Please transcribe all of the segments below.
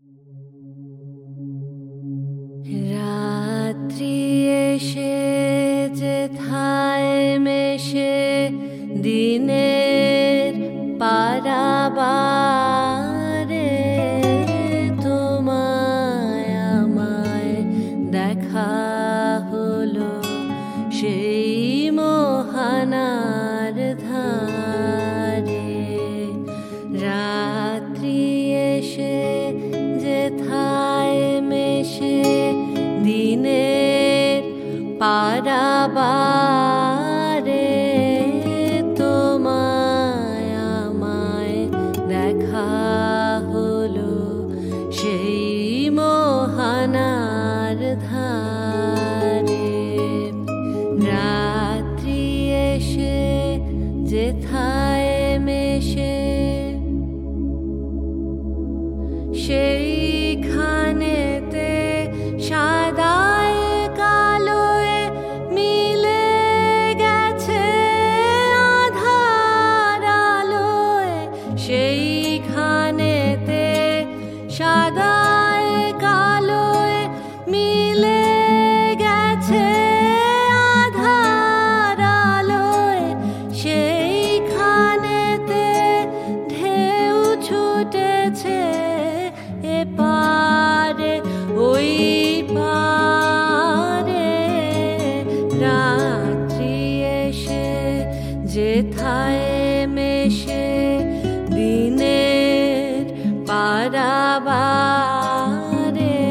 রাত্রি এসে যেথায় মেশে দিনের পারাবারে, তোমায় আমায় দেখা হলো সেই মোহনার ধারে। রাত্রি এসে যেথায় মেশে দিনের পারাবারে, তোমায় আমায় দেখা হলো সেই মোহনার ধারে। রাত্রি এসে যেথায় মেশে সেইখানেতে সাদায় কালোয় মিলে গেছে আধার আলোয়। সেইখানেতে সাদায় কালোয় মিলে গেছে আধার আলোয়। সেইখানেতে ঢেউ ছুটেছে এপারে ওই পারে। রাত্রি এসে যেথায় মেশে দিনের পারাবারে,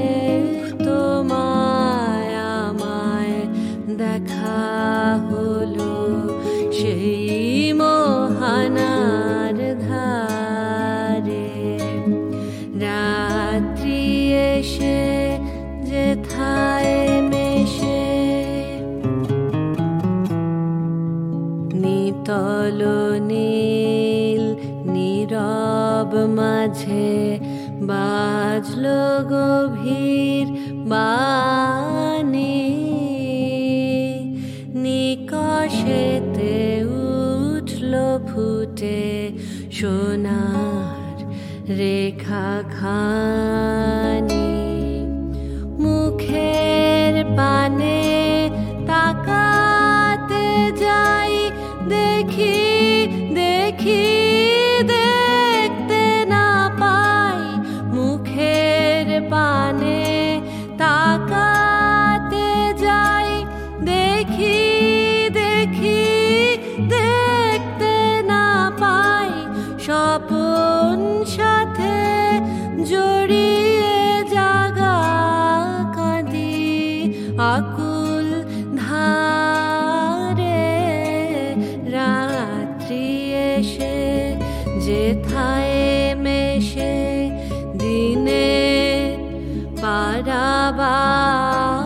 তোমায় আমায় দেখা হলো সেই মোহনার ধারে। রাত্রি এসে যেথায় মেশে নিতল নীল নীরব মাঝে বাজলো গভীর বাণী। নিকষেতে উঠলো ফুটে সোনার রেখা খানি। মুখের পানে তাকাতে যাই, দেখি দেখি দেখতে না পাই। মুখের পানে তাকাতে যাই, দেখি দেখি দেখতে না পাই। স্বপন সাথে জড়িয়ে জাগা কাঁদি আকুল ধারে। রাত্রি এসে যেথায় মেশে দিনের পারাবার।